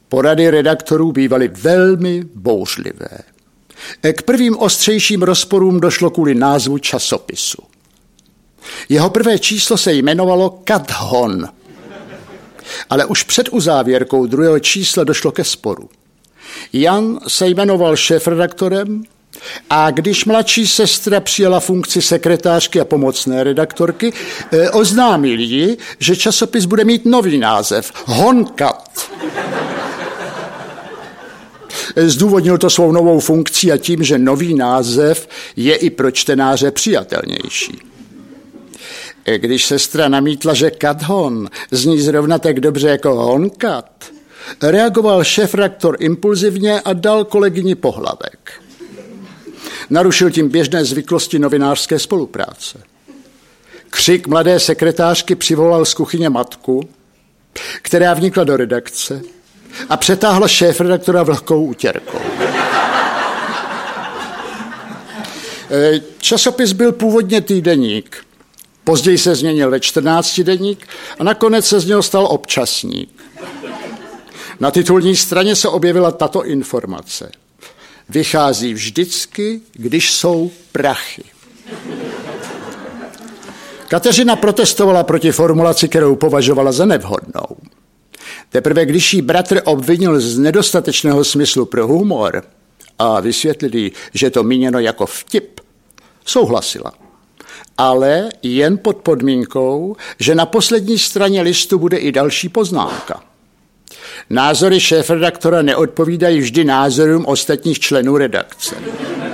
Porady redaktorů bývaly velmi bouřlivé. K prvním ostřejším rozporům došlo kvůli názvu časopisu. Jeho prvé číslo se jmenovalo Kadhon, ale už před uzávěrkou druhého čísla došlo ke sporu. Jan se jmenoval šéfredaktorem a když mladší sestra přijala funkci sekretářky a pomocné redaktorky, oznámil jí, že časopis bude mít nový název Honkat. Zdůvodnil to svou novou funkcí a tím, že nový název je i pro čtenáře přijatelnější. Když sestra namítla, že Kadhon zní zrovna tak dobře jako Honkat, reagoval šéfredaktor impulzivně a dal kolegyni pohlavek. Narušil tím běžné zvyklosti novinářské spolupráce. Křik mladé sekretářky přivolal z kuchyně matku, která vnikla do redakce a přetáhla šéfredaktora vlhkou utěrkou. Časopis byl původně týdeník, později se změnil ve 14denník a nakonec se z něho stal občasník. Na titulní straně se objevila tato informace. Vychází vždycky, když jsou prachy. Kateřina protestovala proti formulaci, kterou považovala za nevhodnou. Teprve když jí bratr obvinil z nedostatečného smyslu pro humor a vysvětlil jí, že to míněno jako vtip, souhlasila. Ale jen pod podmínkou, že na poslední straně listu bude i další poznámka. Názory šéfredaktora neodpovídají vždy názorům ostatních členů redakce.